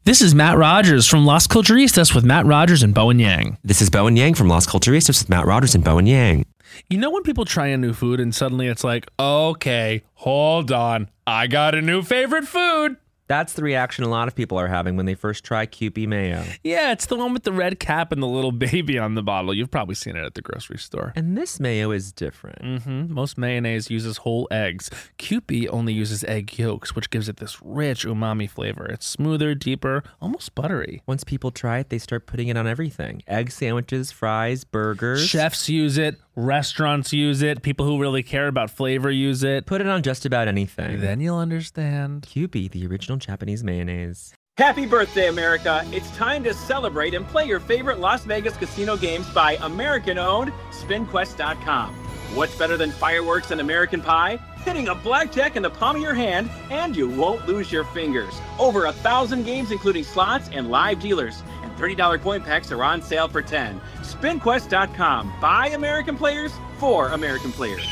This is Matt Rogers from Las Culturistas with Matt Rogers and Bowen Yang. This is Bowen Yang from Las Culturistas with Matt Rogers and Bowen Yang. You know when people try a new food and suddenly it's like, okay, hold on, I got a new favorite food. That's the reaction a lot of people are having when they first try Kewpie mayo. Yeah, it's the one with the red cap and the little baby on the bottle. You've probably seen it at the grocery store. And this mayo is different. Most mayonnaise uses whole eggs. Kewpie only uses egg yolks, which gives it this rich umami flavor. It's smoother, deeper, almost buttery. Once people try it, they start putting it on everything. Egg sandwiches, fries, burgers. Chefs use it. Restaurants use it. People who really care about flavor use it. Put it on just about anything. Then you'll understand. Kewpie, the original Japanese mayonnaise. Happy birthday, America. It's time to celebrate and play your favorite Las Vegas casino games by American-owned SpinQuest.com. What's better than fireworks and American pie? Hitting a blackjack in the palm of your hand, and you won't lose your fingers. Over 1,000 games, including slots and live dealers. And $30 coin packs are on sale for $10. SpinQuest.com. By American players, for American players.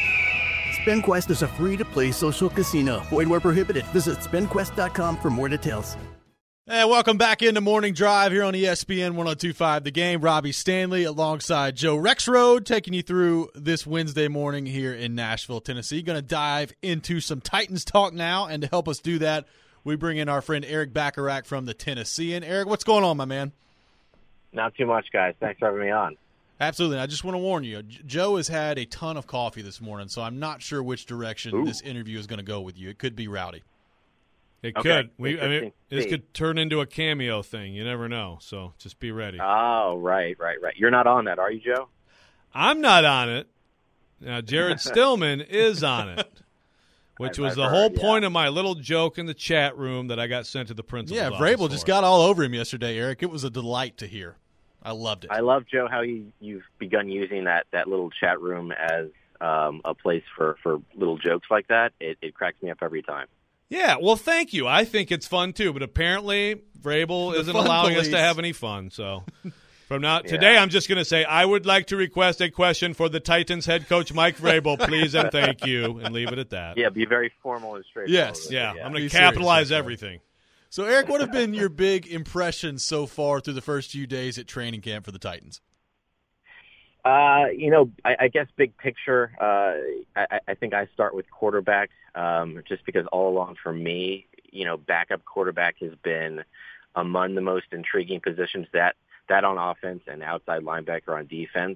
SpinQuest is a free-to-play social casino. Void where prohibited. Visit SpinQuest.com for more details. And welcome back into Morning Drive here on ESPN 102.5 The Game. Robbie Stanley alongside Joe Rexrode taking you through this Wednesday morning here in Nashville, Tennessee. Going to dive into some Titans talk now, and to help us do that, we bring in our friend Eric Bacharach from the Tennessean. Eric, what's going on, my man? Not too much, guys. Thanks for having me on. Absolutely. I just want to warn you, Joe has had a ton of coffee this morning, so I'm not sure which direction this interview is going to go with you. It could be rowdy. It could. This could turn into a cameo thing. You never know, so just be ready. Oh, right. You're not on that, are you, Joe? I'm not on it. Now, Jared Stillman is on it, which was the whole point of my little joke in the chat room that I got sent to the principal's office. Vrabel just got all over him yesterday, Eric. It was a delight to hear. I loved it. I love, Joe, how you've begun using that little chat room as a place for little jokes like that. It cracks me up every time. Yeah, well, thank you. I think it's fun, too. But apparently, Vrabel isn't allowing us to have any fun. So from now today, I'm just going to say, I would like to request a question for the Titans head coach, Mike Vrabel, please and thank you, and leave it at that. Yeah, be very formal and straightforward. Yes. Yeah, I'm going to capitalize everything. So, Eric, what have been your big impressions so far through the first few days at training camp for the Titans? I guess big picture, I think I start with quarterback, just because all along for me, backup quarterback has been among the most intriguing positions that on offense and outside linebacker on defense.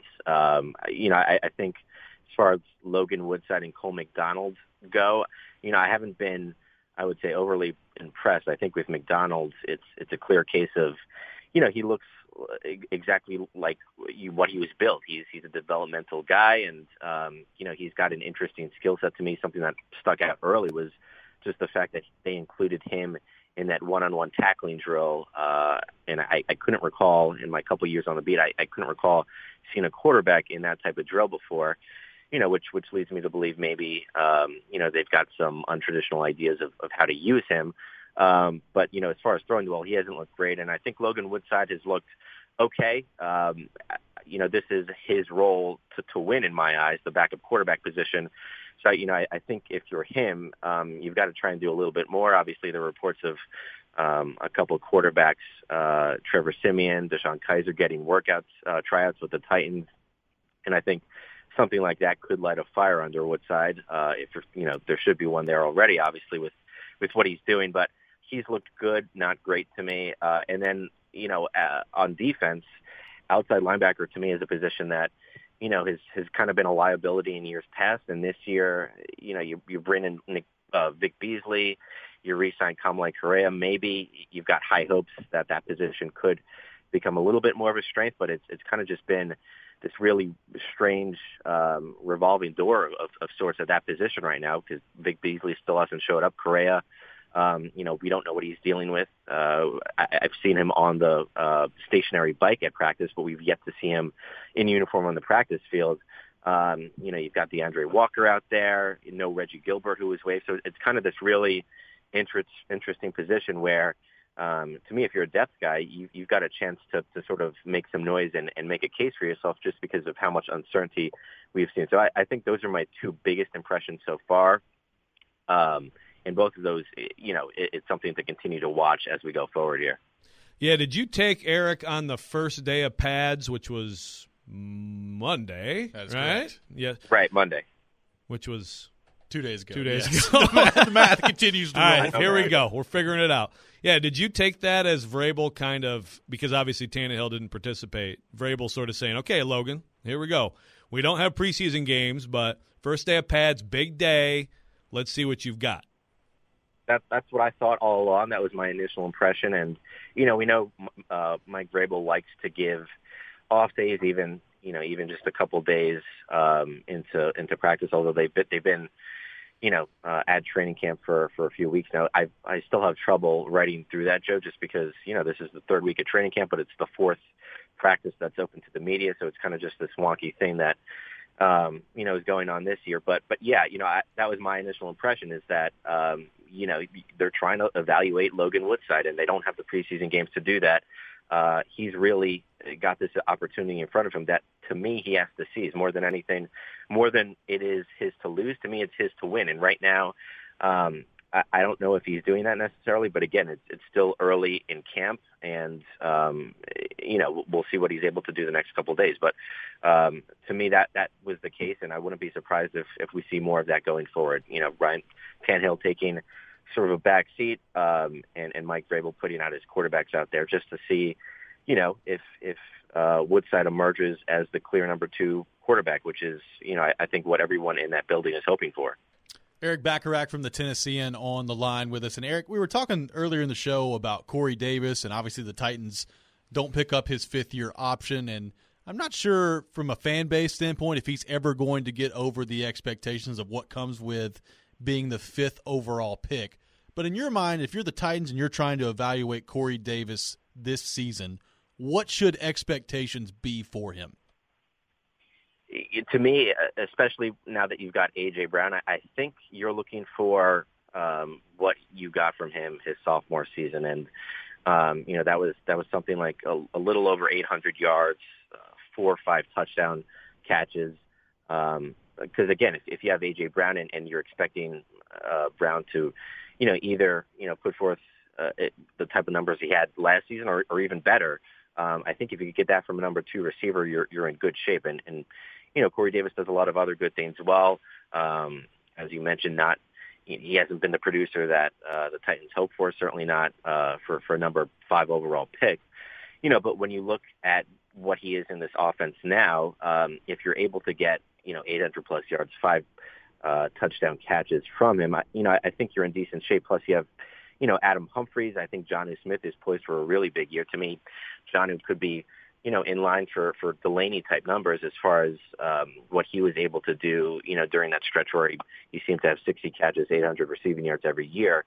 I think as far as Logan Woodside and Cole McDonald go, I haven't been, I would say, overly impressed. I think with McDonald, it's a clear case of, he looks exactly like what he was built. He's a developmental guy, and he's got an interesting skill set to me. Something that stuck out early was just the fact that they included him in that one-on-one tackling drill. And I couldn't recall in my couple years on the beat, I couldn't recall seeing a quarterback in that type of drill before. Which leads me to believe maybe they've got some untraditional ideas of how to use him. But as far as throwing the ball, he hasn't looked great, and I think Logan Woodside has looked okay. This is his role to win in my eyes, the backup quarterback position. So, I think if you're him, you've got to try and do a little bit more. Obviously, there are reports of a couple of quarterbacks, Trevor Siemian, Deshaun Kaiser getting tryouts with the Titans, and I think something like that could light a fire under Woodside. If there should be one there already, obviously with what he's doing, but he's looked good, not great to me. And then on defense, outside linebacker to me is a position that has kind of been a liability in years past. And this year, you bring in Vic Beasley, you re-sign Kamala Correa. Maybe you've got high hopes that position could become a little bit more of a strength, but it's kind of just been this really strange revolving door of sorts at that position right now, because Vic Beasley still hasn't showed up. Correa, we don't know what he's dealing with. I've seen him on the stationary bike at practice, but we've yet to see him in uniform on the practice field. You've got DeAndre Walker out there, Reggie Gilbert, who was waived. So it's kind of this really interesting position where, to me, if you're a depth guy, you've got a chance to sort of make some noise and make a case for yourself just because of how much uncertainty we've seen. So I think those are my two biggest impressions so far. in both of those, it's something to continue to watch as we go forward here. Yeah, did you take Eric on the first day of pads, which was Monday? That is right? correct. Yeah, Right, Monday. Which was 2 days ago. 2 days Yes. ago. the math continues to All roll. right, here we go. We're figuring it out. Yeah, did you take that as Vrabel kind of, because obviously Tannehill didn't participate, Vrabel sort of saying, okay, Logan, here we go. We don't have preseason games, but first day of pads, big day. Let's see what you've got. That's what I thought all along. That was my initial impression. And, we know Mike Vrabel likes to give off days, even just a couple days into practice, although they've been at training camp for a few weeks now. I still have trouble writing through that, Joe, just because, this is the third week of training camp, but it's the fourth practice that's open to the media. So it's kind of just this wonky thing that, is going on this year. But yeah, that was my initial impression, is that, they're trying to evaluate Logan Woodside, and they don't have the preseason games to do that. He's really got this opportunity in front of him that, to me, he has to seize more than anything, more than it is his to lose. To me, it's his to win. And right now, I don't know if he's doing that necessarily, but again, it's still early in camp, and we'll see what he's able to do the next couple of days. But to me, that was the case, and I wouldn't be surprised if we see more of that going forward. Ryan Tannehill taking sort of a back seat, and Mike Vrabel putting out his quarterbacks out there just to see, if Woodside emerges as the clear number 2 quarterback, which is, I think what everyone in that building is hoping for. Eric Bacharach from the Tennessean on the line with us. And Eric, we were talking earlier in the show about Corey Davis, and obviously the Titans don't pick up his fifth-year option. And I'm not sure from a fan base standpoint if he's ever going to get over the expectations of what comes with being the 5th overall pick. But in your mind, if you're the Titans and you're trying to evaluate Corey Davis this season, what should expectations be for him? To me, especially now that you've got A.J. Brown, I think you're looking for what you got from him his sophomore season. And, that was something like a little over 800 yards, 4 or 5 touchdown catches. Because, again, if you have A.J. Brown and you're expecting Brown to, either, put forth the type of numbers he had last season or even better, I think if you could get that from a number 2 receiver, you're in good shape. And Corey Davis does a lot of other good things well. As you mentioned, he hasn't been the producer that the Titans hoped for, certainly not for a number 5 overall pick. But when you look at what he is in this offense now, if you're able to get 800-plus yards, 5 touchdown catches from him, I think you're in decent shape. Plus, you have Adam Humphries. I think Jonnu Smith is poised for a really big year. To me, Jonnu could be in line for Delaney-type numbers as far as what he was able to do, during that stretch where he seemed to have 60 catches, 800 receiving yards every year.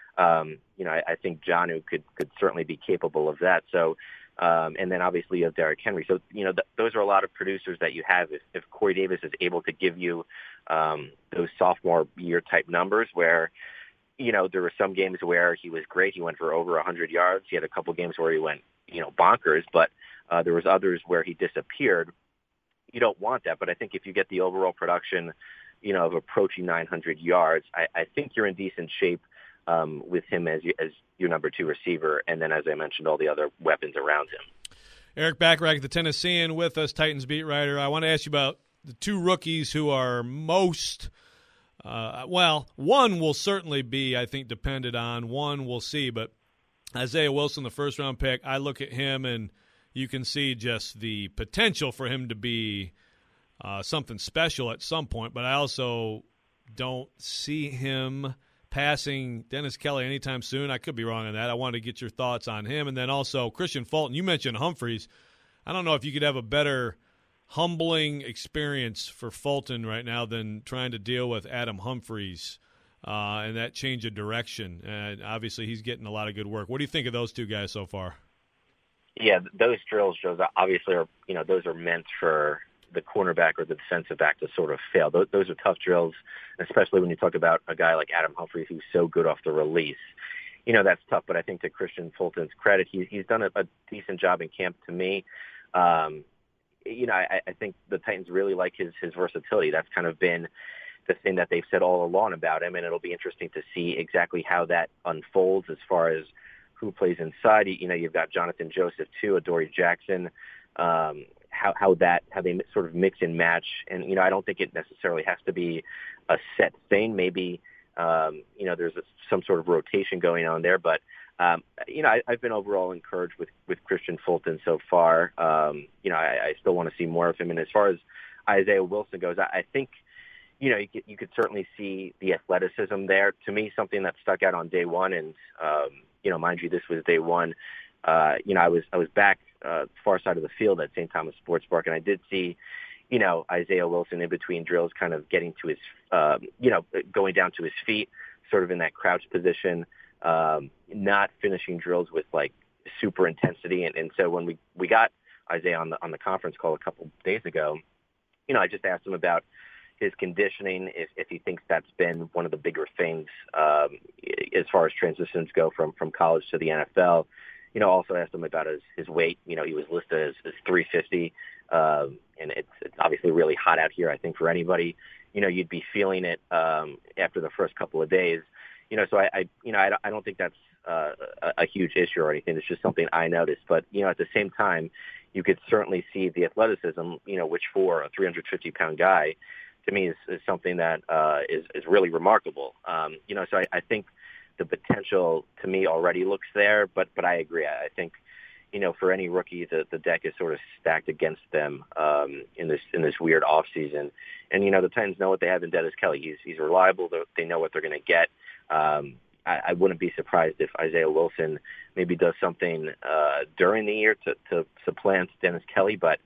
I think Jonnu could certainly be capable of that. So, and then obviously you have Derrick Henry. So, those are a lot of producers that you have. If Corey Davis is able to give you those sophomore year-type numbers where, there were some games where he was great. He went for over 100 yards. He had a couple games where he went, bonkers, but there was others where he disappeared. You don't want that, but I think if you get the overall production, of approaching 900 yards, I think you're in decent shape with him as your number 2 receiver, and then, as I mentioned, all the other weapons around him. Eric Bacharach, the Tennessean, with us, Titans beat writer. I want to ask you about the 2 rookies who are most one will certainly be, I think, depended on. One we'll see, but Isaiah Wilson, the first-round pick, I look at him and you can see just the potential for him to be something special at some point, but I also don't see him passing Dennis Kelly anytime soon. I could be wrong on that. I wanted to get your thoughts on him. And then also Christian Fulton. You mentioned Humphries. I don't know if you could have a better humbling experience for Fulton right now than trying to deal with Adam Humphries and that change of direction. And obviously he's getting a lot of good work. What do you think of those 2 guys so far? Yeah, those drills, Joe, obviously are, those are meant for the cornerback or the defensive back to sort of fail. Those are tough drills, especially when you talk about a guy like Adam Humphries who's so good off the release. That's tough, but I think to Christian Fulton's credit, he's done a decent job in camp to me. I think the Titans really like his versatility. That's kind of been the thing that they've said all along about him, and it'll be interesting to see exactly how that unfolds as far as who plays inside. You know, you've got Jonathan Joseph too, Adoree Jackson. How they sort of mix and match, and you know, I don't think it necessarily has to be a set thing. Maybe you know, there's some sort of rotation going on there, but you know, I've been overall encouraged with Christian Fulton so far. You know, I still want to see more of him, and as far as Isaiah Wilson goes, I think, you know, you could certainly see the athleticism there. To me, something that stuck out on day one, and you know, mind you, this was day one. You know, I was back far side of the field at St. Thomas Sports Park, and I did see, you know, Isaiah Wilson in between drills, kind of getting to his, you know, going down to his feet, sort of in that crouch position, not finishing drills with like super intensity. And so when we got Isaiah on the conference call a couple days ago, you know, I just asked him about his conditioning, if he thinks that's been one of the bigger things as far as transitions go from college to the NFL. You know, also asked him about his weight. You know, he was listed as 350, and it's obviously really hot out here, I think, for anybody. You know, you'd be feeling it after the first couple of days. You know, so I don't think that's a huge issue or anything. It's just something I noticed. But, you know, at the same time, you could certainly see the athleticism, you know, which for a 350-pound guy, to me, is something that is really remarkable. You know, so I think the potential to me already looks there, but I agree. I think, you know, for any rookie, the deck is sort of stacked against them in this weird off season. And you know, the Titans know what they have in Dennis Kelly. He's reliable. They know what they're going to get. I wouldn't be surprised if Isaiah Wilson maybe does something during the year to supplant Dennis Kelly, but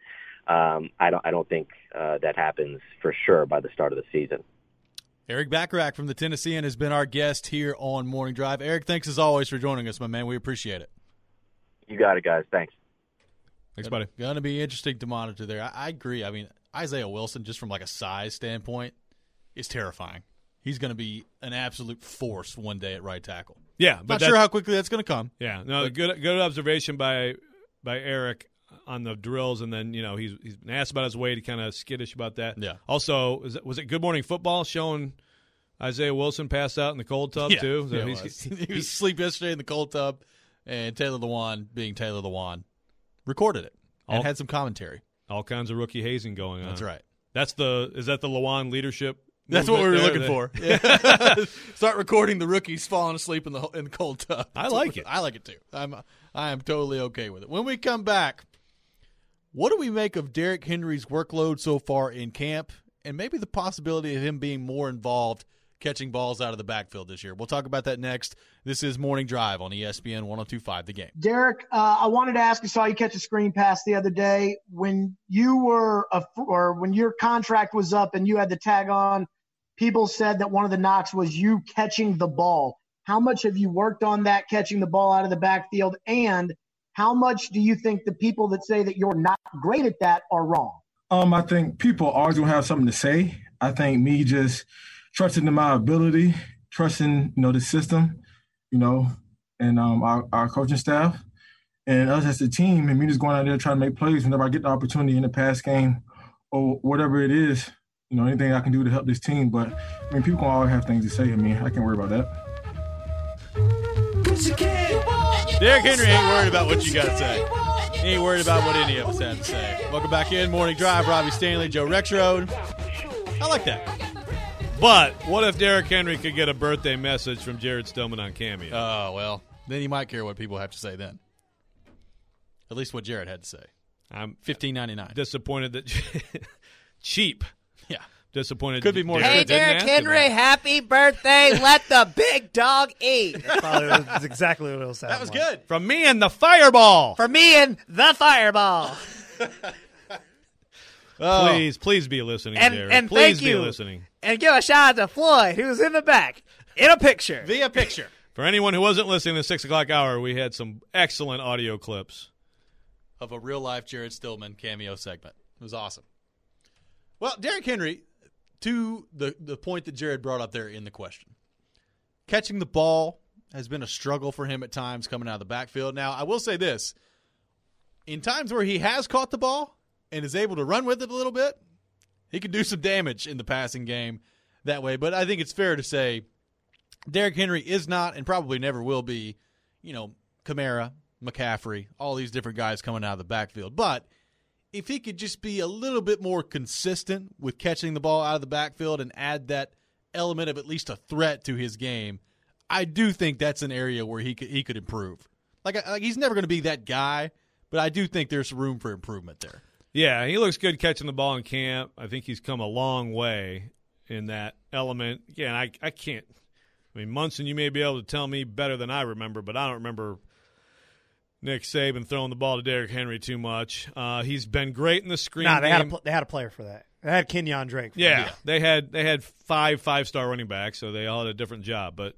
I don't think that happens for sure by the start of the season. Erik Bacharach from the Tennessean has been our guest here on Morning Drive. Erik, thanks as always for joining us, my man. We appreciate it. You got it, guys. Thanks. Thanks, buddy. Going to be interesting to monitor there. I agree. I mean, Isaiah Wilson, just from like a size standpoint, is terrifying. He's going to be an absolute force one day at right tackle. Yeah, but not sure how quickly that's going to come. Yeah, no, good observation by Erik on the drills, and then, you know, he's been asked about his weight. He kind of skittish about that. Yeah. Also, was it Good Morning Football showing Isaiah Wilson passed out in the cold tub too? So he was asleep yesterday in the cold tub, and Taylor Lewan, being Taylor Lewan, recorded it and had some commentary. All kinds of rookie hazing going on. That's right. Is that the Lewan leadership? That's what we were looking for. Yeah. Start recording the rookies falling asleep in the cold tub. I like it. I like it too. I am totally okay with it. When we come back, what do we make of Derrick Henry's workload so far in camp, and maybe the possibility of him being more involved catching balls out of the backfield this year? We'll talk about that next. This is Morning Drive on ESPN 102.5 The Game. Derrick, I wanted to ask, I saw you catch a screen pass the other day. When you were when your contract was up and you had the tag on, people said that one of the knocks was you catching the ball. How much have you worked on that, catching the ball out of the backfield, and how much do you think the people that say that you're not great at that are wrong? I think people always going to have something to say. I think me just trusting in my ability, trusting, you know, the system, you know, and our coaching staff and us as a team, and me just going out there trying to make plays whenever I get the opportunity in the pass game or whatever it is, you know, anything I can do to help this team. But, I mean, people can always have things to say. I mean, I can't worry about that. Derrick Henry ain't worried about what you got to say. He ain't worried about what any of us have to say. Welcome back in. Morning Drive, Robbie Stanley, Joe Rexrode. I like that. But what if Derrick Henry could get a birthday message from Jared Stillman on Cameo? Oh, well, then you might care what people have to say then. At least what Jared had to say. I'm $15.99. Disappointed that cheap. Yeah. Disappointed. Could be more. Hey, Derrick Henry, happy birthday. Let the big dog eat. That's exactly what it was. That was good. From me and the Fireball. For me and the Fireball. Please be listening, Jared. And please thank be you. listening. And give a shout out to Floyd, who's in the back, in a picture. Via picture. For anyone who wasn't listening to the 6 o'clock hour, we had some excellent audio clips of a real-life Jared Stillman cameo segment. It was awesome. Well, Derrick Henry, to the point that Jared brought up there in the question, catching the ball has been a struggle for him at times coming out of the backfield. Now, I will say this. In times where he has caught the ball and is able to run with it a little bit, he can do some damage in the passing game. that way. But I think it's fair to say Derrick Henry is not and probably never will be, Kamara, McCaffrey, all these different guys coming out of the backfield. But if he could just be a little bit more consistent with catching the ball out of the backfield and add that element of at least a threat to his game, I do think that's an area where he could improve. Like he's never going to be that guy, but I do think there's room for improvement there. Yeah, he looks good catching the ball in camp. I think he's come a long way in that element. Yeah, and I can't – Munson, you may be able to tell me better than I remember, but I don't remember Nick Saban throwing the ball to Derrick Henry too much. He's been great in the screen game. They had a player for that. They had Kenyon Drake. Yeah, they had five-star running backs, so they all had a different job. But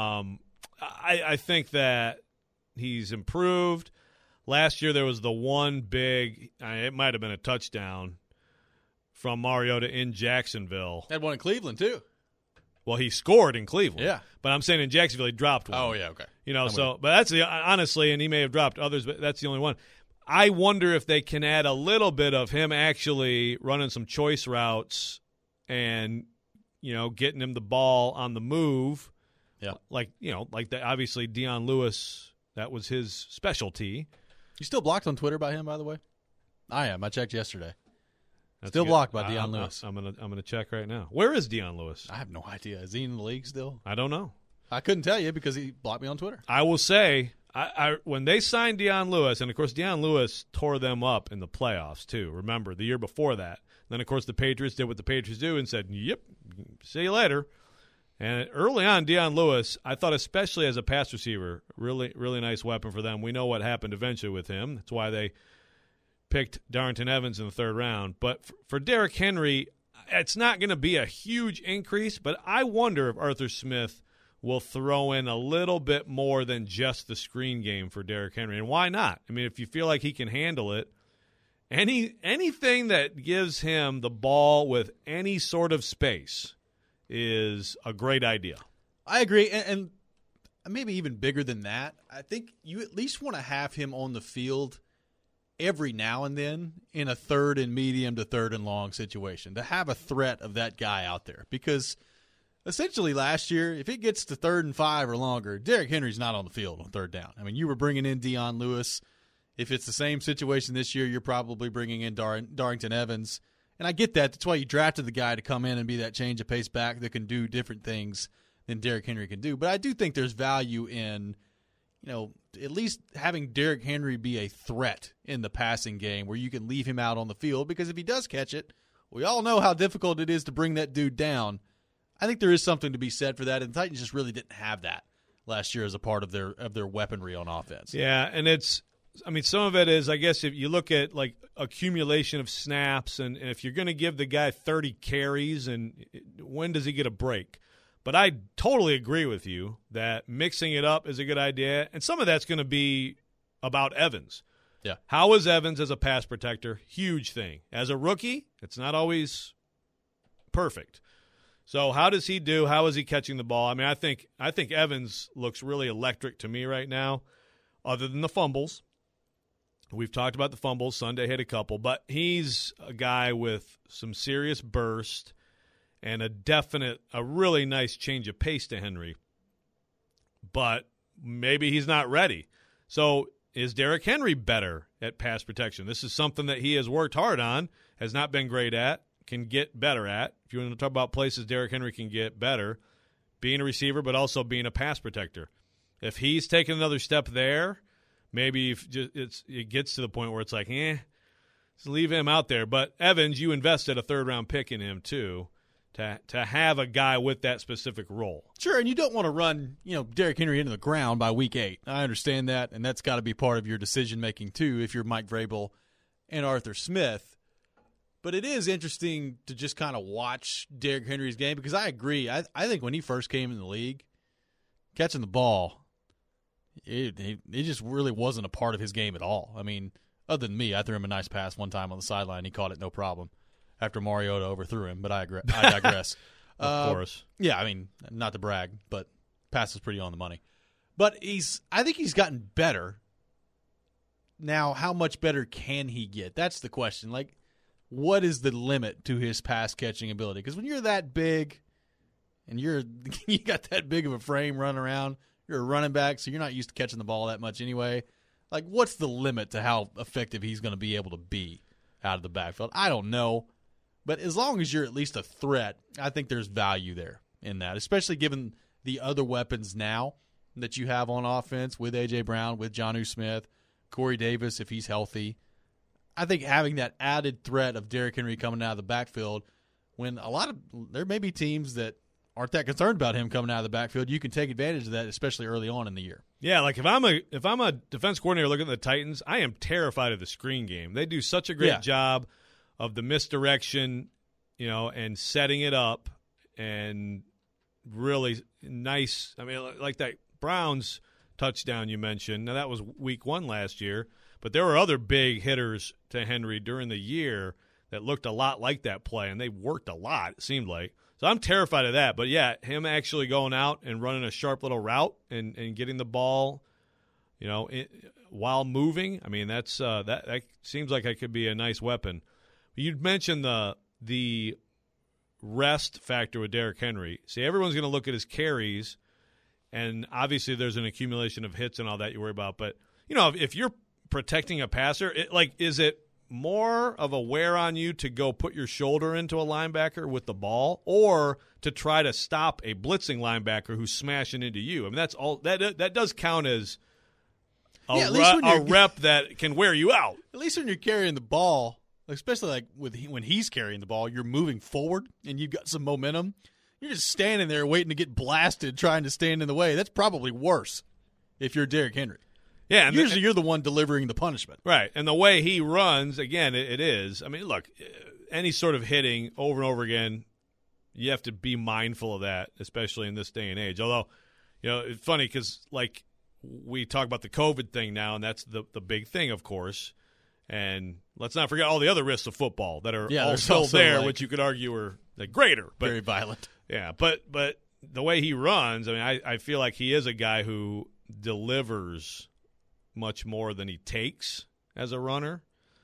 I think that he's improved. Last year there was the one big it might have been a touchdown from Mariota in Jacksonville. Had one in Cleveland too. Well, he scored in Cleveland. Yeah. But I'm saying in Jacksonville he dropped one. Oh, yeah, okay. But that's honestly, and he may have dropped others, but that's the only one. I wonder if they can add a little bit of him actually running some choice routes and, getting him the ball on the move. Yeah. Obviously Deion Lewis, that was his specialty. You still blocked on Twitter by him, by the way? I am. I checked yesterday. That's still good. blocked by Deion Lewis. I'm gonna check right now. Where is Deion Lewis? I have no idea. Is he in the league still? I don't know. I couldn't tell you because he blocked me on Twitter. I will say, when they signed Deion Lewis, and of course Deion Lewis tore them up in the playoffs too. Remember the year before that. Then of course the Patriots did what the Patriots do and said, "Yep, see you later." And early on, Deion Lewis, I thought especially as a pass receiver, really, really nice weapon for them. We know what happened eventually with him. That's why they picked Darrington Evans in the third round. But for Derrick Henry, it's not going to be a huge increase, but I wonder if Arthur Smith will throw in a little bit more than just the screen game for Derrick Henry. And why not? If you feel like he can handle it, anything that gives him the ball with any sort of space is a great idea. I agree, and maybe even bigger than that. I think you at least want to have him on the field every now and then in a third and medium to third and long situation, to have a threat of that guy out there. Because essentially last year, if it gets to 3rd and 5 or longer, Derrick Henry's not on the field on third down. You were bringing in Deion Lewis. If it's the same situation this year, you're probably bringing in Darrington Evans. And I get that. That's why you drafted the guy to come in and be that change of pace back that can do different things than Derrick Henry can do. But I do think there's value in, at least having Derrick Henry be a threat in the passing game where you can leave him out on the field, because if he does catch it, we all know how difficult it is to bring that dude down. I think there is something to be said for that, and the Titans just really didn't have that last year as a part of their weaponry on offense. Yeah, and some of it is, I guess, if you look at like accumulation of snaps, and if you're going to give the guy 30 carries, and when does he get a break? But I totally agree with you that mixing it up is a good idea, and some of that's going to be about Evans. Yeah. How is Evans as a pass protector? Huge thing. As a rookie, it's not always perfect. So how does he do? How is he catching the ball? I think Evans looks really electric to me right now, other than the fumbles. We've talked about the fumbles. Sunday hit a couple, but he's a guy with some serious burst and a really nice change of pace to Henry. But maybe he's not ready. So is Derrick Henry better at pass protection? This is something that he has worked hard on, has not been great at, can get better at. If you want to talk about places Derrick Henry can get better, being a receiver but also being a pass protector. If he's taken another step there, maybe it gets to the point where it's like, just leave him out there. But Evans, you invested a third-round pick in him too, to have a guy with that specific role. Sure, and you don't want to run, Derrick Henry into the ground by week 8. I understand that, and that's got to be part of your decision-making too if you're Mike Vrabel and Arthur Smith. But it is interesting to just kind of watch Derrick Henry's game, because I agree. I think when he first came in the league, catching the ball, it just really wasn't a part of his game at all. Other than me, I threw him a nice pass one time on the sideline. He caught it no problem after Mariota overthrew him, but I digress. Of course. Yeah, not to brag, but pass is pretty on the money. But I think he's gotten better. Now, how much better can he get? That's the question. What is the limit to his pass-catching ability? Because when you're that big, and you got that big of a frame running around. You're a running back, so you're not used to catching the ball that much anyway. Like, what's the limit to how effective he's going to be able to be out of the backfield? I don't know. But as long as you're at least a threat, I think there's value there in that, especially given the other weapons now that you have on offense with A.J. Brown, with Jonnu Smith, Corey Davis if he's healthy. I think having that added threat of Derrick Henry coming out of the backfield, when there may be teams that aren't that concerned about him coming out of the backfield, you can take advantage of that, especially early on in the year. Yeah, like if I'm a defense coordinator looking at the Titans, I am terrified of the screen game. They do such a great job of the misdirection, and setting it up, and really nice. I mean, like that Browns touchdown you mentioned. Now that was week 1 last year, but there were other big hitters to Henry during the year that looked a lot like that play, and they worked a lot, it seemed like. So I'm terrified of that. But, yeah, him actually going out and running a sharp little route and getting the ball, while moving, I mean, that seems like it could be a nice weapon. You'd mentioned the rest factor with Derrick Henry. See, everyone's going to look at his carries, and obviously there's an accumulation of hits and all that you worry about. But, if you're protecting a passer, is it more of a wear on you to go put your shoulder into a linebacker with the ball, or to try to stop a blitzing linebacker who's smashing into you? I mean, that's all that does count as a rep that can wear you out. At least when you're carrying the ball, especially like when he's carrying the ball, you're moving forward and you've got some momentum. You're just standing there waiting to get blasted, trying to stand in the way. That's probably worse if you're Derrick Henry. Yeah, and usually you're the one delivering the punishment. Right, and the way he runs, again, it is. I mean, look, any sort of hitting over and over again, you have to be mindful of that, especially in this day and age. Although, it's funny because, like, we talk about the COVID thing now, and that's the big thing, of course. And let's not forget all the other risks of football that are also there, which you could argue are greater. But, very violent. Yeah, but the way he runs, I mean, I feel like he is a guy who delivers much more than he takes as a runner.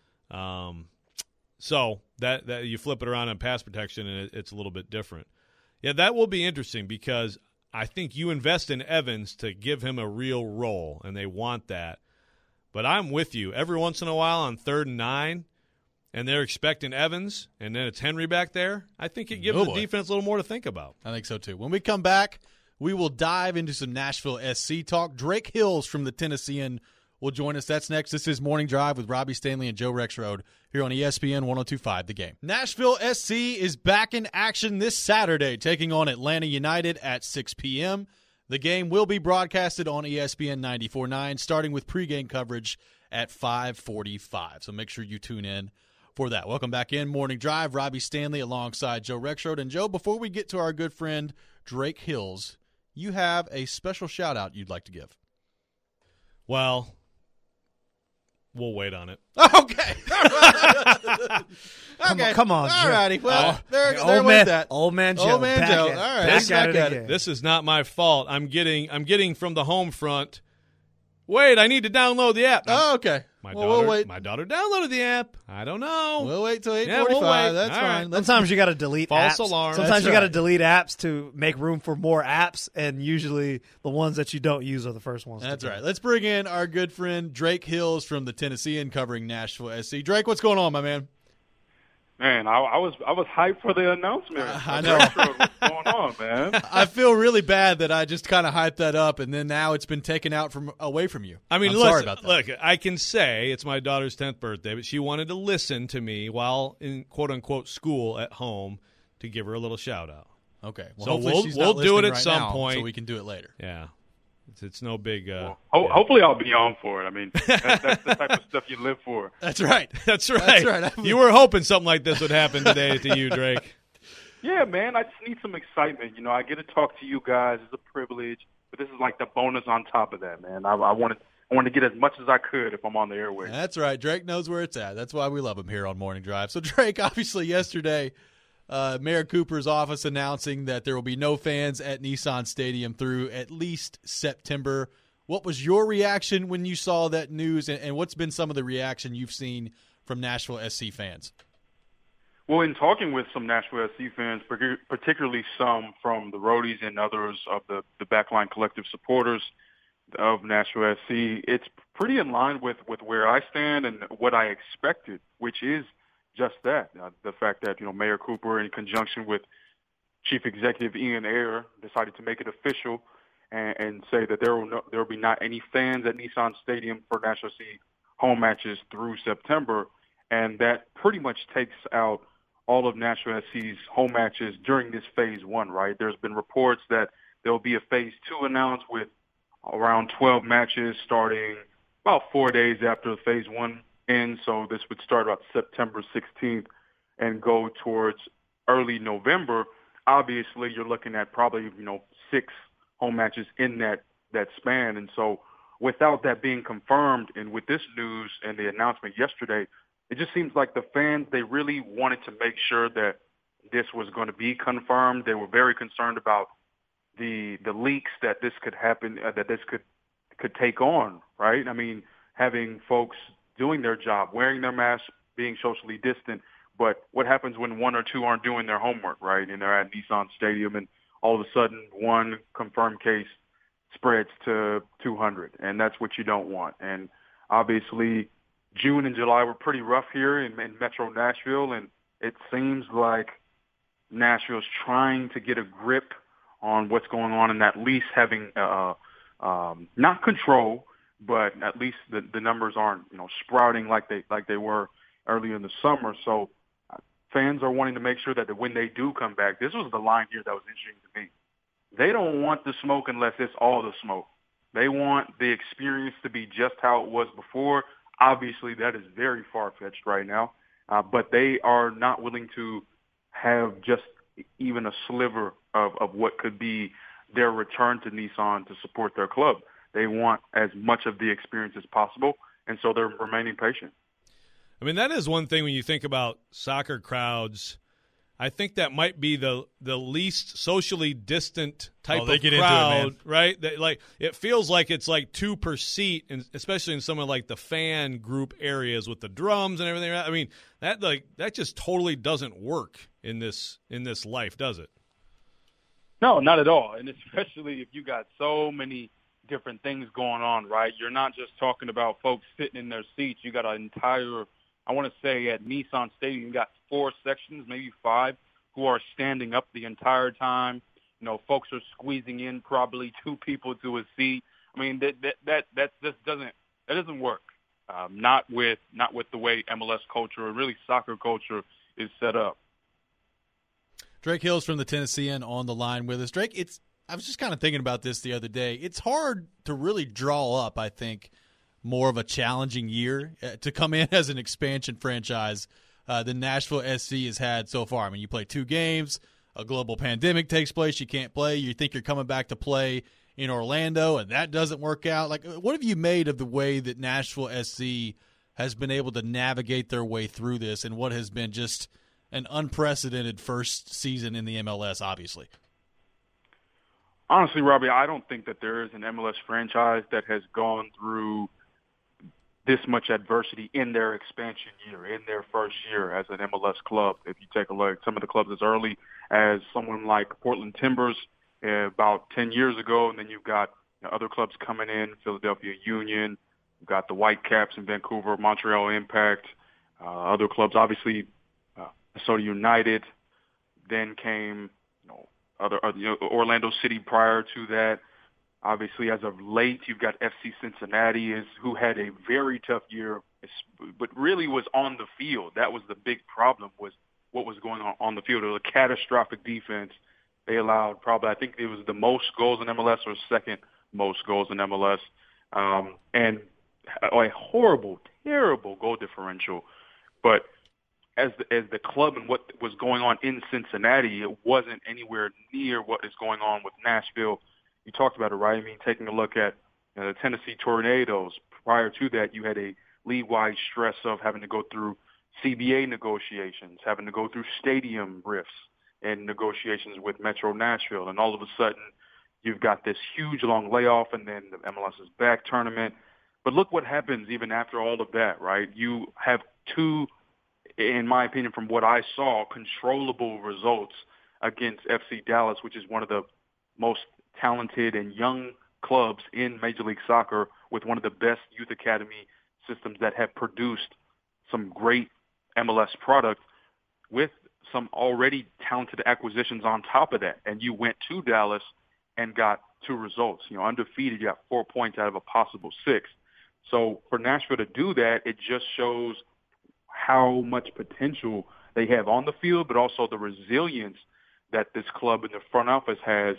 So that you flip it around on pass protection, and it's a little bit different. Yeah, that will be interesting because I think you invest in Evans to give him a real role, and they want that. But I'm with you. Every once in a while on 3rd and 9, and they're expecting Evans, and then it's Henry back there, I think it gives the defense a little more to think about. I think so, too. When we come back, we will dive into some Nashville SC talk. Drake Hills from the Tennessean will join us. That's next. This is Morning Drive with Robbie Stanley and Joe Rexrode here on ESPN 102.5 The Game. Nashville SC is back in action this Saturday, taking on Atlanta United at 6 p.m. The game will be broadcasted on ESPN 94.9, starting with pregame coverage at 5:45. So make sure you tune in for that. Welcome back in Morning Drive. Robbie Stanley alongside Joe Rexrode. And, Joe, before we get to our good friend Drake Hills, you have a special shout-out you'd like to give. Well, we'll wait on it. Okay. Come on. All righty. Well, there old went that. Old man Joe. Old man Joe. All right. Back at it again. This is not my fault. I'm getting from the home front. Wait, I need to download the app. Oh, okay. We'll wait. My daughter downloaded the app. I don't know. We'll wait till 8:45. Yeah, we'll wait. That's all fine. Right. Sometimes you got to delete false apps. alarm. Sometimes you got to delete apps to make room for more apps, and usually the ones that you don't use are the first ones. That's right. Let's bring in our good friend Drake Hills from the Tennessean covering Nashville SC. Drake, what's going on, my man? Man, I was hyped for the announcement. I know. What's going on, man? I feel really bad that I just kind of hyped that up, and then now it's been taken out away from you. I mean, sorry about that. Look, I can say it's my daughter's 10th birthday, but she wanted to listen to me while in quote-unquote school at home to give her a little shout-out. Okay. Well, so hopefully she's we'll not do it at right some now, point. so we can do it later. Yeah. It's no big hopefully I'll be on for it. I mean, that's the type of stuff you live for. That's right. That's right. You were hoping something like this would happen today to you, Drake. Yeah, man. I just need some excitement. I get to talk to you guys. It's a privilege. But this is like the bonus on top of that, man. I wanted to get as much as I could if I'm on the airwaves. That's right. Drake knows where it's at. That's why we love him here on Morning Drive. So, Drake, obviously yesterday, Mayor Cooper's office announcing that there will be no fans at Nissan Stadium through at least September. What was your reaction when you saw that news, and what's been some of the reaction you've seen from Nashville SC fans? Well, in talking with some Nashville SC fans, particularly some from the Roadies and others of the Backline Collective supporters of Nashville SC, it's pretty in line with where I stand and what I expected, which is just that. The fact that, Mayor Cooper, in conjunction with Chief Executive Ian Ayre, decided to make it official and say that there will be not any fans at Nissan Stadium for Nashville SC home matches through September, and that pretty much takes out all of Nashville SC's home matches during this phase 1, right? There's been reports that there will be a phase 2 announced with around 12 matches starting about 4 days after phase 1 ends. So this would start about September 16th and go towards early November. Obviously, you're looking at probably, 6 home matches in that span. And so without that being confirmed, and with this news and the announcement yesterday, it just seems like the fans, they really wanted to make sure that this was going to be confirmed. They were very concerned about the leaks that this could happen, that this could take on, right? I mean, having folks doing their job, wearing their masks, being socially distant. But what happens when 1 or 2 aren't doing their homework, right? And they're at Nissan Stadium, and all of a sudden one confirmed case spreads to 200, and that's what you don't want. And obviously, June and July were pretty rough here in Metro Nashville, and it seems like Nashville's trying to get a grip on what's going on and at least having not control, but at least the numbers aren't sprouting like they were earlier in the summer. So fans are wanting to make sure that when they do come back, this was the line here that was interesting to me. They don't want the smoke unless it's all the smoke. They want the experience to be just how it was before. Obviously, that is very far-fetched right now, but they are not willing to have just even a sliver of what could be their return to Nissan to support their club. They want as much of the experience as possible, and so they're remaining patient. I mean, that is one thing when you think about soccer crowds. I think that might be the least socially distant type of crowd, right? It feels like it's like 2 per seat, and especially in some of like the fan group areas with the drums and everything. I mean, that just totally doesn't work in this life, does it? No, not at all. And especially if you got so many different things going on, right? You're not just talking about folks sitting in their seats. You got an entire, I want to say at Nissan Stadium, you got 4 sections, maybe 5, who are standing up the entire time. Folks are squeezing in probably 2 people to a seat. I mean, that just doesn't work. Not with the way MLS culture or really soccer culture is set up. Drake Hills from the Tennessean on the line with us. Drake, I was just kind of thinking about this the other day. It's hard to really draw up, I think, more of a challenging year to come in as an expansion franchise than Nashville SC has had so far. I mean, you play 2 games, a global pandemic takes place, you can't play, you think you're coming back to play in Orlando, and that doesn't work out. Like, what have you made of the way that Nashville SC has been able to navigate their way through this and what has been just an unprecedented first season in the MLS, obviously? Honestly, Robbie, I don't think that there is an MLS franchise that has gone through this much adversity in their expansion year, in their first year as an MLS club. If you take a look at some of the clubs as early as someone like Portland Timbers about 10 years ago, and then you've got other clubs coming in, Philadelphia Union, you've got the Whitecaps in Vancouver, Montreal Impact, other clubs, obviously Minnesota United, then came Orlando City prior to that. Obviously, as of late, you've got FC Cincinnati, who had a very tough year, but really was on the field. That was the big problem, was what was going on the field. It was a catastrophic defense. They allowed probably, I think it was the most goals in MLS or second most goals in MLS, and a horrible, terrible goal differential. But as the club and what was going on in Cincinnati, it wasn't anywhere near what is going on with Nashville. You talked about it, right? I mean, taking a look at the Tennessee Tornadoes, prior to that, you had a league-wide stress of having to go through CBA negotiations, having to go through stadium rifts and negotiations with Metro Nashville. And all of a sudden, you've got this huge long layoff and then the MLS is back tournament. But look what happens even after all of that, right? You have 2 in my opinion, from what I saw, controllable results against FC Dallas, which is one of the most talented and young clubs in Major League Soccer, with one of the best youth academy systems that have produced some great MLS product, with some already talented acquisitions on top of that. And you went to Dallas and got 2 results. Undefeated, you got 4 points out of a possible 6. So for Nashville to do that, it just shows how much potential they have on the field, but also the resilience that this club in the front office has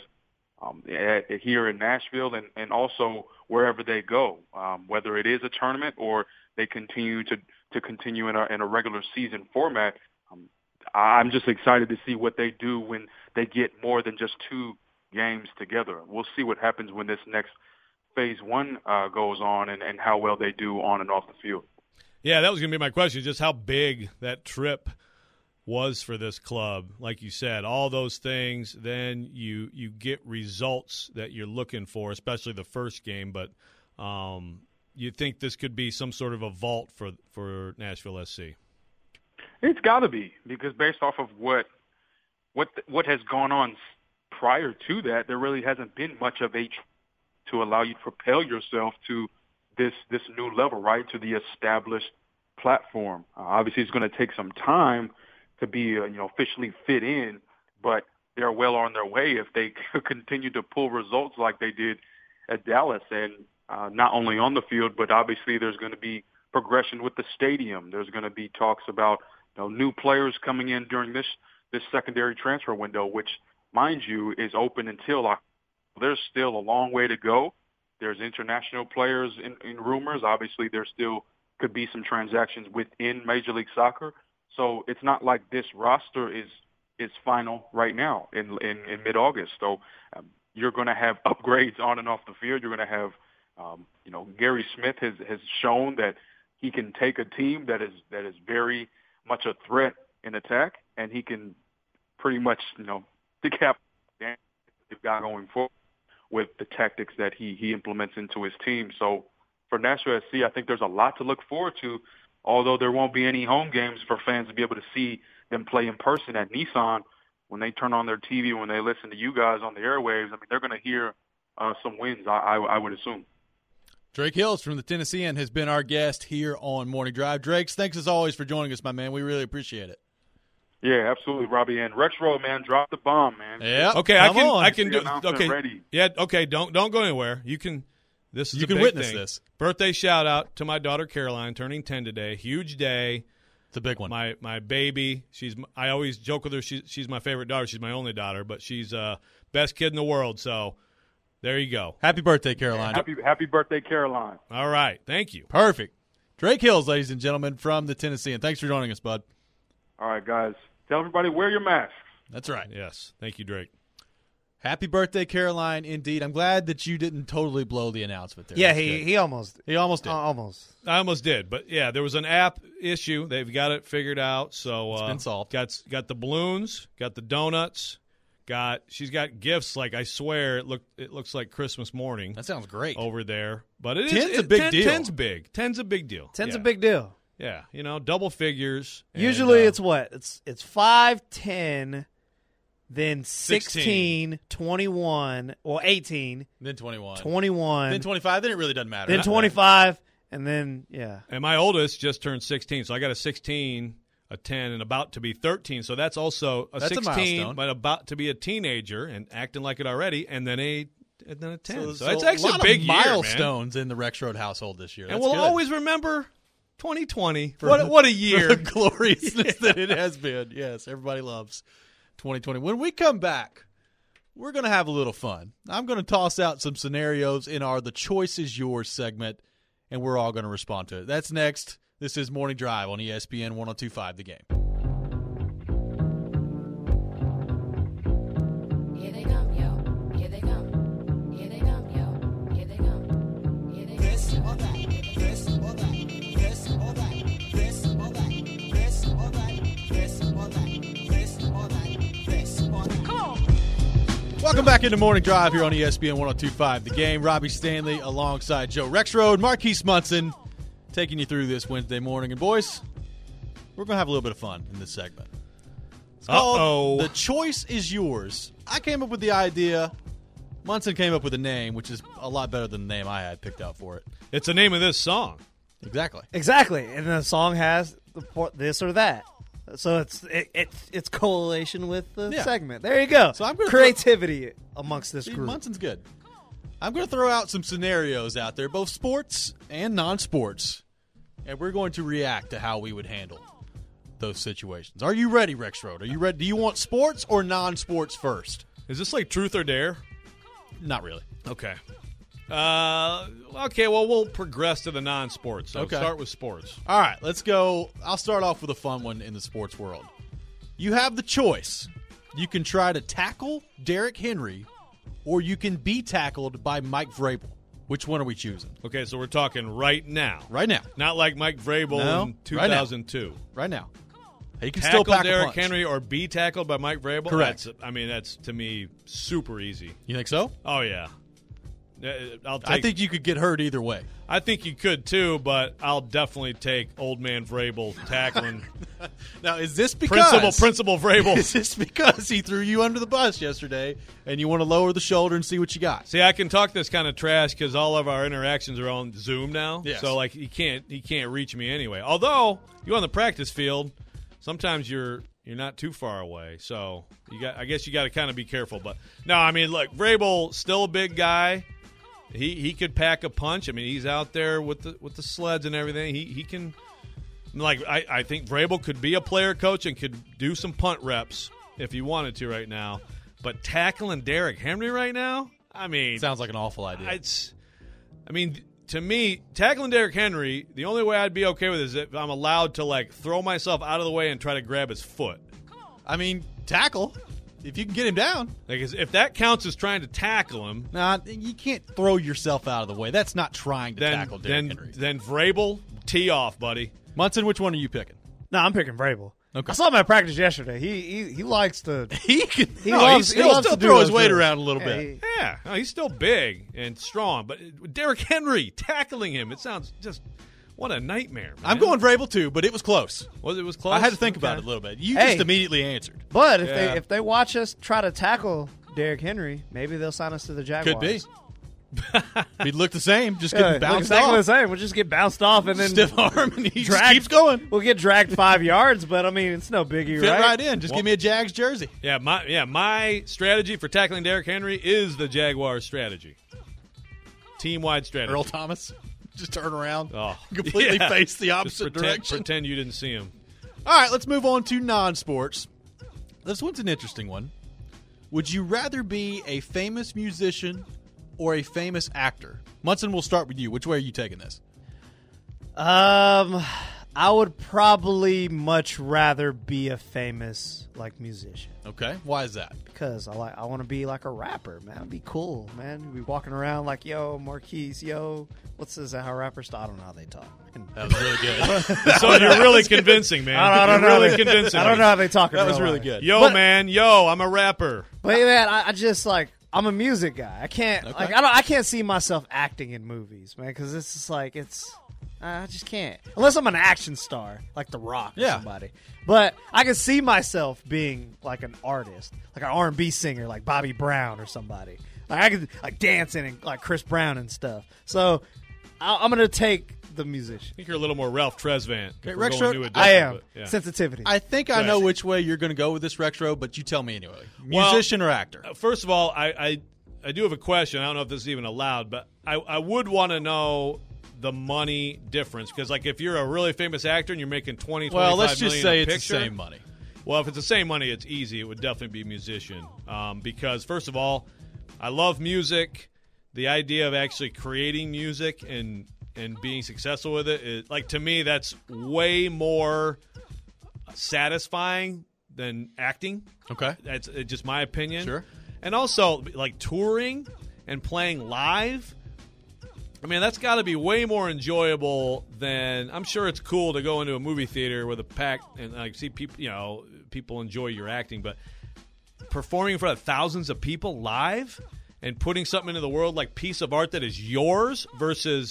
here in Nashville and also wherever they go, whether it is a tournament or they continue to continue in a regular season format. I'm just excited to see what they do when they get more than just 2 games together. We'll see what happens when this next phase 1 goes on and how well they do on and off the field. Yeah, that was going to be my question, just how big that trip was for this club. Like you said, all those things, then you get results that you're looking for, especially the first game. But you think this could be some sort of a vault for Nashville SC? It's got to be, because based off of what has gone on prior to that, there really hasn't been much of to allow you to propel yourself to this new level, right, to the established platform. Obviously, it's going to take some time to be officially fit in, but they're well on their way if they continue to pull results like they did at Dallas, and not only on the field, but obviously there's going to be progression with the stadium. There's going to be talks about new players coming in during this secondary transfer window, which, mind you, is open until October. There's still a long way to go. There's international players in rumors. Obviously, there still could be some transactions within Major League Soccer. So it's not like this roster is final right now in mid-August. So you're going to have upgrades on and off the field. You're going to have, Gary Smith has shown that he can take a team that is very much a threat in attack, and he can pretty much, decap the guy going forward with the tactics that he implements into his team. So for Nashville SC, I think there's a lot to look forward to, although there won't be any home games for fans to be able to see them play in person at Nissan. When they turn on their TV, when they listen to you guys on the airwaves, they're going to hear some wins, I would assume. Drake Hills from the Tennessean has been our guest here on Morning Drive. Drakes, thanks as always for joining us, my man. We really appreciate it. Yeah, absolutely, Robbie. And Rex Road, man, drop the bomb, man. Yeah. Okay, I can do. Okay. Ready. Yeah. Okay. Don't go anywhere. You can. This is you a can big witness thing. this. Birthday shout out to my daughter Caroline, turning 10 today. Huge day. It's a big one. My baby. I always joke with her. She's my favorite daughter. She's my only daughter, but she's best kid in the world. So there you go. Happy birthday, Caroline. Happy birthday, Caroline. All right. Thank you. Perfect. Drake Hills, ladies and gentlemen, from the Tennessean. Thanks for joining us, bud. All right, guys. Tell everybody, wear your masks. That's right. Yes. Thank you, Drake. Happy birthday, Caroline, indeed. I'm glad that you didn't totally blow the announcement there. Yeah, he almost. He almost did. Almost. I almost did. But, yeah, there was an app issue. They've got it figured out. So it's been solved. Got the balloons, got the donuts, she's got gifts like I swear it looks like Christmas morning. That sounds great. Over there. But it is 10's a big deal. 10's big. 10's a big deal. 10's a big deal. Yeah, double figures. Usually it's what? It's 5, 10, then 16, 21, or 18. Then 21. 21. Then 25. Then it really doesn't matter. Then 25, and then, yeah. And my oldest just turned 16, so I got a 16, a 10, and about to be 13. So that's also a 16, but about to be a teenager and acting like it already, and then a 10. So it's actually a big milestones in the Rex Road household this year. And we'll always remember 2020. What a year. For the gloriousness that it has been. Yes, everybody loves 2020. When we come back, we're going to have a little fun. I'm going to toss out some scenarios in our The Choice Is Yours segment, and we're all going to respond to it. That's next. This is Morning Drive on ESPN 102.5 The Game. Welcome back into Morning Drive here on ESPN 102.5 The Game. Robbie Stanley alongside Joe Rexrode, Marquise Munson, taking you through this Wednesday morning. And boys, we're going to have a little bit of fun in this segment. It's called Uh-oh. The Choice is Yours. I came up with the idea. Munson came up with a name, which is a lot better than the name I had picked out for it. It's the name of this song. Exactly. Exactly. And the song has this or that. So it's correlation with the segment. There you go. So I'm gonna creativity amongst this group. Munson's good. I'm going to throw out some scenarios out there, both sports and non-sports, and we're going to react to how we would handle those situations. Are you ready, Rex Road? Are you ready? Do you want sports or non-sports first? Is this like Truth or Dare? Not really. Okay. Okay, well, we'll progress to the non-sports. So Okay. start with sports. All right, let's go. I'll start off with a fun one in the sports world. You have the choice. You can try to tackle Derrick Henry, or you can be tackled by Mike Vrabel. Which one are we choosing? Okay, so we're talking right now. Right now. Not like Mike Vrabel No, in 2002. Right now. He can Tackle still pack a Derrick punch. Henry or be tackled by Mike Vrabel? Correct. That's, to me, super easy. You think so? Oh, yeah. I think you could get hurt either way. I think you could, too, but I'll definitely take old man Vrabel tackling. Now, is this because Principal Vrabel? Is this because he threw you under the bus yesterday, and you want to lower the shoulder and see what you got? See, I can talk this kind of trash because all of our interactions are on Zoom now. Yes. So like he can't reach me anyway. Although you on the practice field, sometimes you're not too far away. So I guess you got to kind of be careful. But no, I mean, look, Vrabel still a big guy. He could pack a punch. I mean, he's out there with the sleds and everything. He can. Like I think Vrabel could be a player coach and could do some punt reps if he wanted to right now. But tackling Derrick Henry right now, I mean, Sounds like an awful idea. To me, tackling Derrick Henry, the only way I'd be okay with it is if I'm allowed to like throw myself out of the way and try to grab his foot. I mean, tackle. If you can get him down. Like if that counts as trying to tackle him. Nah, you can't throw yourself out of the way. That's not trying to tackle Derrick Henry. Then Vrabel, tee off, buddy. Munson, which one are you picking? No, I'm picking Vrabel. Okay. I saw him at practice yesterday. He likes to. He can. He loves to still do throw his those weight drills. around a little bit. Yeah, no, he's still big and strong. But Derrick Henry tackling him, it sounds just what a nightmare. Man. I'm going Vrabel too, but it was close. It was close? I had to think about it a little bit. You just immediately answered. But if they watch us try to tackle Derrick Henry, maybe they'll sign us to the Jaguars. Could be. We'd look the same, just Yeah, getting bounced exactly off. the same. We'll just get bounced off and then Stiff arm, and he just dragged- keeps going. We'll get dragged 5 yards, but I mean it's no biggie, Fit right? right in. Just give me a Jags jersey. Yeah, my strategy for tackling Derrick Henry is the Jaguars' strategy. Team-wide strategy. Earl Thomas, just turn around, completely face the Just opposite direction. Pretend you didn't see him. All right, let's move on to non-sports. This one's an interesting one. Would you rather be a famous musician or a famous actor? Munson, we'll start with you. Which way are you taking this? I would probably much rather be a famous musician. Okay, why is that? Because I want to be like a rapper, man. It'd be cool, man. Be walking around like, yo, Marquise, yo, what's this? How rappers talk? I don't know how they talk. That was really good. So you're really convincing, man. I don't know. You're really how they- convincing. I don't know how they talk. That was really good. Yo, But- man, yo, I'm a rapper. But man, I just I'm a music guy. I can't Okay. I can't see myself acting in movies, man, because it's just I just can't unless I'm an action star like The Rock or somebody. But I can see myself being like an artist, like an R&B singer, like Bobby Brown or somebody. Like I could dancing and like Chris Brown and stuff. So I'm gonna take the musician. I think you're a little more Ralph Tresvant. Okay, if Rex we're going Road, new I edition, am but, yeah. sensitivity. I think I know which way you're going to go with this, Rex Road, but you tell me anyway. Musician or actor? First of all, I do have a question. I don't know if this is even allowed, but I would want to know the money difference because, like, if you're a really famous actor and you're making $20, Well, let's just $25 million say a it's picture, the same money. Well, if it's the same money, it's easy. It would definitely be musician because, first of all, I love music. The idea of actually creating music and being successful with it is, like, to me, that's way more satisfying than acting. Okay. That's just my opinion. Sure. And also, like, touring and playing live, I mean, that's got to be way more enjoyable than, I'm sure it's cool to go into a movie theater with a pack and like see people, people enjoy your acting, but performing in front of thousands of people live and putting something into the world like piece of art that is yours versus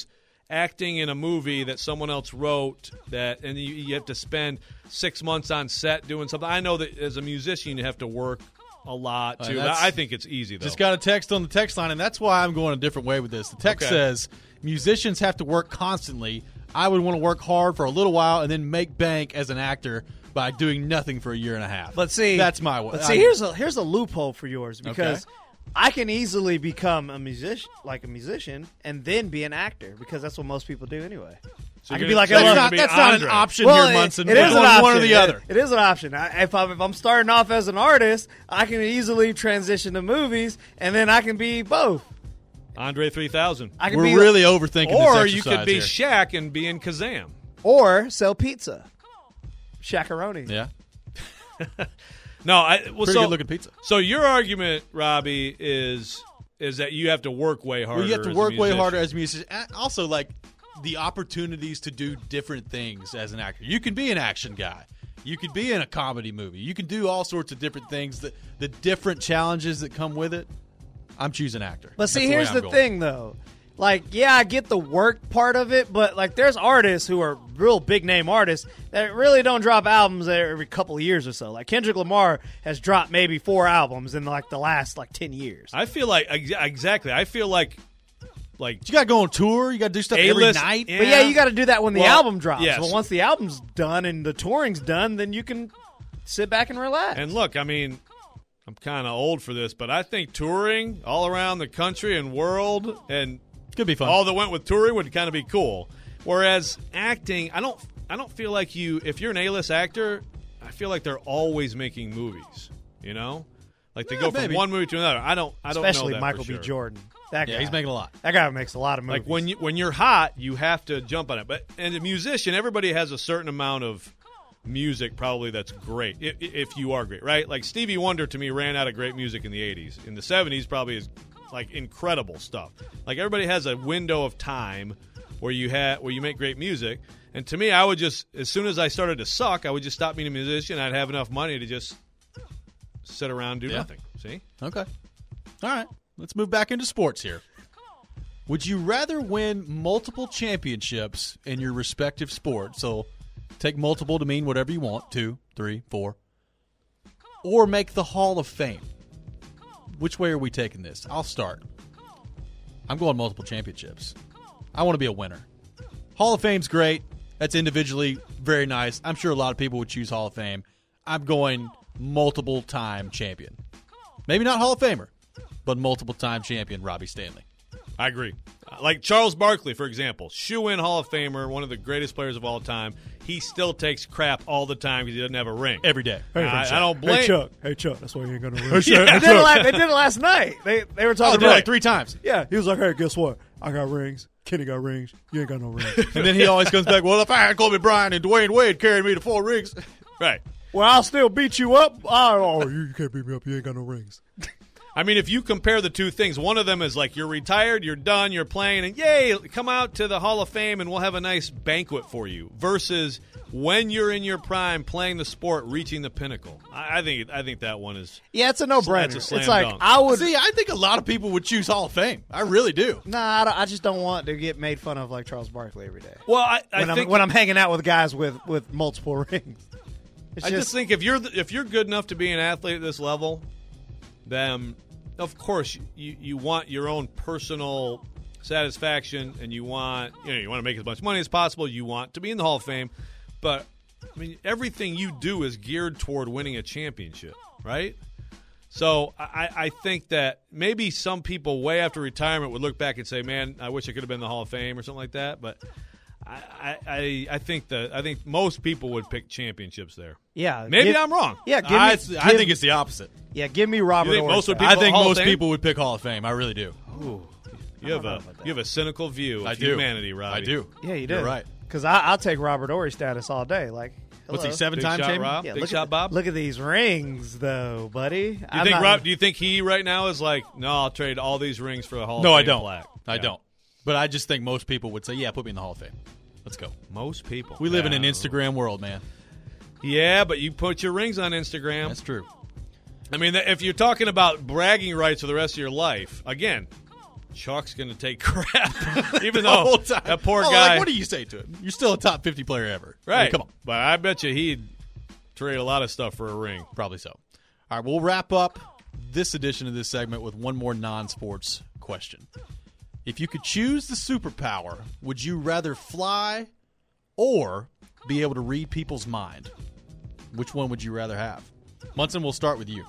acting in a movie that someone else wrote and you have to spend 6 months on set doing something. I know that as a musician you have to work a lot too. I think it's easy though. Just got a text on the text line, and that's why I'm going a different way with this. The text says musicians have to work constantly. I would want to work hard for a little while and then make bank as an actor by doing nothing for a year and a half. But see, that's my way. But see, here's a loophole for yours because I can easily become a musician, and then be an actor because that's what most people do anyway. So I could be like that's not an option here, Munson. It is an option. One or the other. It is an option. If I'm starting off as an artist, I can easily transition to movies, and then I can be both. Andre 3000. We're really overthinking this exercise. Or you could be Shaq and be in Kazam. Or sell pizza. Shaq-a-roni. Yeah. Pretty good looking pizza. So your argument, Robbie, is that you have to work way harder. Well, you have to work way harder as a musician. Also, like the opportunities to do different things as an actor. You can be an action guy. You could be in a comedy movie. You can do all sorts of different things. The different challenges that come with it. I'm choosing actor. But see, here's the thing, though. Like, yeah, I get the work part of it, but like, there's artists who are real big name artists that really don't drop albums every couple of years or so. Like Kendrick Lamar has dropped maybe 4 albums in like the last 10 years. I feel like exactly. I feel like you got to go on tour. You got to do stuff every night. Yeah. But yeah, you got to do that when the album drops. Yes. Well, once the album's done and the touring's done, then you can sit back and relax. And look, I mean, I'm kind of old for this, but I think touring all around the country and world and could be fun. All that went with touring would kind of be cool. Whereas acting, I don't feel like if you're an A-list actor, I feel like they're always making movies. You know, like they go from one movie to another. I don't Especially know that Michael for B. sure. Jordan. That guy, he's making a lot. That guy makes a lot of movies. Like when you're hot, you have to jump on it. But as a musician, everybody has a certain amount of music probably that's great if you are great, right? Like Stevie Wonder to me ran out of great music in the 80s. In the 70s probably is like incredible stuff. Like everybody has a window of time where you make great music. And to me, I would just, as soon as I started to suck, I would just stop being a musician. I'd have enough money to just sit around and do nothing. See? Okay. All right. Let's move back into sports here. Would you rather win multiple championships in your respective sport? So take multiple to mean whatever you want, 2, 3, 4. Or make the Hall of Fame? Which way are we taking this? I'll start. I'm going multiple championships. I want to be a winner. Hall of Fame's great. That's individually very nice. I'm sure a lot of people would choose Hall of Fame. I'm going multiple-time champion. Maybe not Hall of Famer, but multiple-time champion Robbie Stanley. I agree. Like Charles Barkley, for example, shoe-in Hall of Famer, one of the greatest players of all time. He still takes crap all the time because he doesn't have a ring. Every day. I don't blame. Hey Chuck, that's why you ain't got no ring. They did it last night. They were talking about like 3 times. Yeah, he was like, hey, guess what? I got rings. Kenny got rings. You ain't got no rings. And then he always comes back, well, if I had Kobe Bryant and Dwayne Wade carrying me to 4 rings. Right. Well, I'll still beat you up. Oh, you can't beat me up. You ain't got no rings. I mean, if you compare the two things, one of them is like you're retired, you're done, you're playing, and yay, come out to the Hall of Fame and we'll have a nice banquet for you, versus when you're in your prime playing the sport, reaching the pinnacle. I think that one is it's a no-brainer. That's a slam it's like dunk. I think a lot of people would choose Hall of Fame. I really do. Nah, I just don't want to get made fun of like Charles Barkley every day. Well, when I'm hanging out with guys with multiple rings. I just think if you're good enough to be an athlete at this level, then of course you want your own personal satisfaction, and you want to make as much money as possible. You want to be in the Hall of Fame, but I mean everything you do is geared toward winning a championship, right? So I think that maybe some people way after retirement would look back and say, "Man, I wish I could have been in the Hall of Fame" or something like that. But I think most people would pick championships there. Yeah, maybe I'm wrong. Yeah, I think it's the opposite. Yeah, give me Robert. I think most people would pick Hall of Fame. I really do. Ooh, you have a cynical view of humanity, Robbie. I do. Yeah, you do. You're right. Because I'll take Robert Horry status all day. Like, hello. What's he, 7-time champion? Rob? Yeah, Big shot Bob? Look at these rings, though, buddy. Do you think he right now is like, no, I'll trade all these rings for the Hall of Fame? No, I don't. plaque. I don't. But I just think most people would say, yeah, put me in the Hall of Fame. Let's go. Most people. We live in an Instagram world, man. Yeah, but you put your rings on Instagram. That's true. I mean, if you're talking about bragging rights for the rest of your life, again, Chalk's going to take crap. Even though that poor guy. Like, what do you say to him? You're still a top 50 player ever. Right. I mean, come on. But I bet you he'd trade a lot of stuff for a ring. Probably so. All right, we'll wrap up this edition of this segment with one more non-sports question. If you could choose the superpower, would you rather fly or be able to read people's mind? Which one would you rather have? Munson, we'll start with you.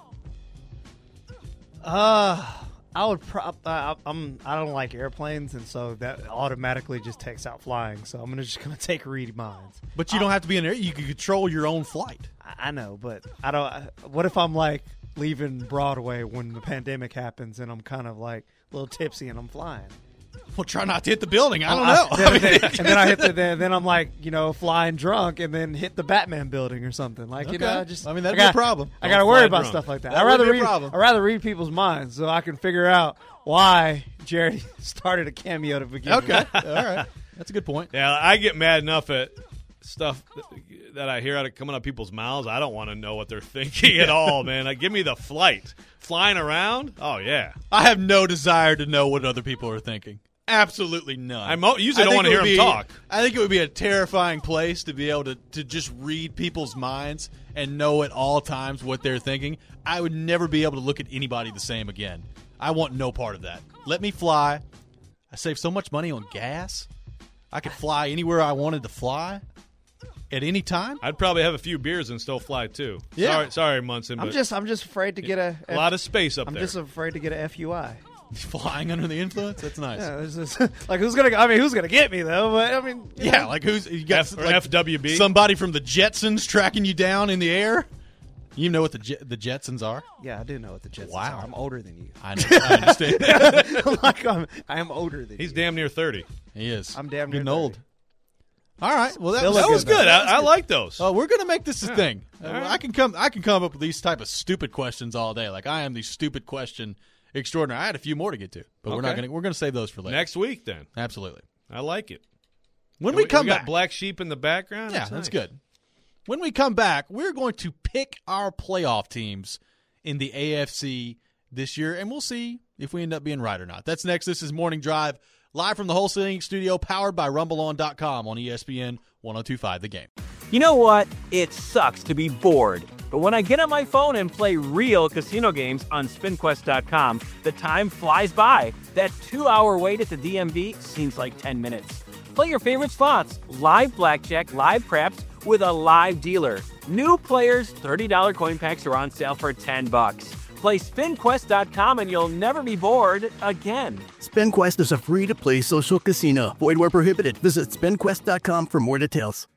I would. I don't like airplanes, and so that automatically just takes out flying. So I'm just gonna take read minds. But you don't have to be in there. You can control your own flight. I know, but I don't. What if I'm like leaving Broadway when the pandemic happens, and I'm kind of like a little tipsy and I'm flying? Well, try not to hit the building. I don't know. And then I hit then I'm like, flying drunk and then hit the Batman building or something. Like, okay. Just that'd be a problem. I got to worry about stuff like that. I'd rather read people's minds so I can figure out why Jared started a cameo to begin with. Okay. All right. That's a good point. Yeah, I get mad enough at stuff that I hear coming out of people's mouths. I don't want to know what they're thinking at all, man. Like, give me the flight. Flying around? Oh, yeah. I have no desire to know what other people are thinking. Absolutely none. I usually don't want to hear them talk. I think it would be a terrifying place to be able to just read people's minds and know at all times what they're thinking. I would never be able to look at anybody the same again. I want no part of that. Let me fly. I save so much money on gas. I could fly anywhere I wanted to fly at any time. I'd probably have a few beers and still fly too. Yeah. Sorry, Munson. I'm just afraid to get a lot of space up there. I'm just afraid to get a FUI. Flying under the influence? That's nice. Yeah, like who's gonna get me though? But yeah, like who's you got like FWB? Somebody from the Jetsons tracking you down in the air. You know what the Jetsons are? Yeah, I do know what the Jetsons are. I'm older than you. I know. I understand. I am older than you. He's damn near 30. He is. I'm damn near 30. Old. All right. Well, that was good. I like those. Oh, we're gonna make this a thing. Right. I can come up with these type of stupid questions all day. Like I am the stupid question extraordinary. I had a few more to get to, but we're gonna save those for later. Next week, then. Absolutely. I like it. When we come got back, black sheep in the background. Yeah, that's good. When we come back, we're going to pick our playoff teams in the AFC this year, and we'll see if we end up being right or not. That's next. This is Morning Drive, live from the wholesaling studio, powered by RumbleOn.com on ESPN 102.5 The Game. You know what? It sucks to be bored. But when I get on my phone and play real casino games on SpinQuest.com, the time flies by. That 2-hour wait at the DMV seems like 10 minutes. Play your favorite slots, live blackjack, live craps, with a live dealer. New players, $30 coin packs are on sale for $10. Play SpinQuest.com and you'll never be bored again. SpinQuest is a free-to-play social casino. Void where prohibited. Visit SpinQuest.com for more details.